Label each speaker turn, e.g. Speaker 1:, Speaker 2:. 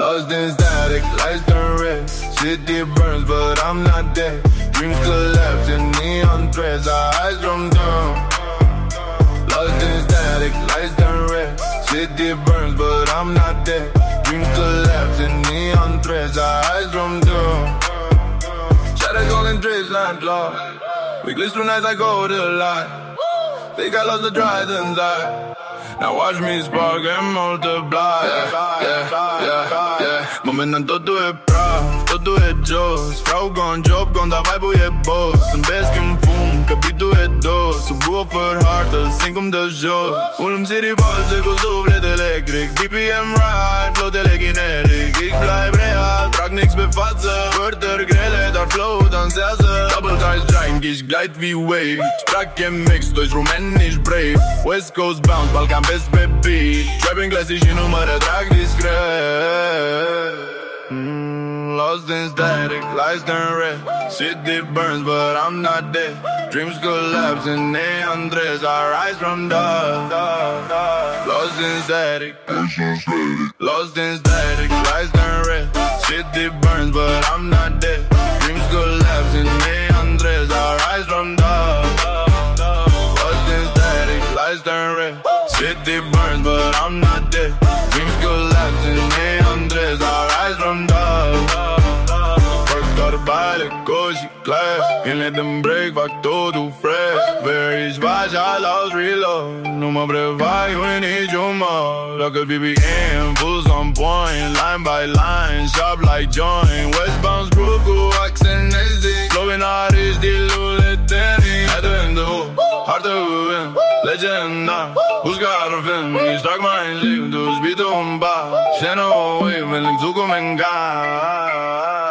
Speaker 1: Lost in static, lights turn red. City burns, but I'm not dead. Dreams collapse in neon threads, our eyes drum down. Lost in static, lights turn red. City burns, but I'm not dead. Dreams collapse in neon threads, our eyes drum down. Shadows golden drapes, landlocked. We glitch through nights like go to light. Think I lost the drive inside. Now watch me spark and multiply. Momentan totul e praf, totul e jos. Vreau gon job, gon da vibe-ul e boss. Zâmbesc în fum, că beat-ul e dos. Sub woofer hard, îl simt cum dă jos. Ulm city balze cu suflet electric. BPM ride, flow-tele kinetic. X-Live real, trag nix pe față. Worduri grele, dar flow dansează. Double dice giant, ghiși glide V-Wave. Sprac MX, doi rumeni, nici brave. West Coast bounce, Balkan vest pe beat. Trapping classic și nu mă retrag discret. Lost in static, lights turn red. City burns, but I'm not dead. Dreams collapse in neon threads, our rise from dust. Lost in static, lost in static, lights turn red. City burns, but I'm not dead. Dreams collapse in neon threads, our rise from dust. Lost in static, lights turn red. City burns, but I'm not dead. Dreams collapse in neon threads, our rise from dust. Toate baile, cozi, class. Când le dăm break, fac totul fresh. Very smash, I lost reload. Nu mă prevai în niciun mod. Dacă BPM, pulls on point. Line by line, sharp like joint. Westbound screw cu accent SD. Flowing artist, dilul eternic. At the end of hoop, hard to win. Legenda, who's got a film? Ich trag mein Leben durch Beat und Bar. Channel Wave, wenn ich zukommen kann.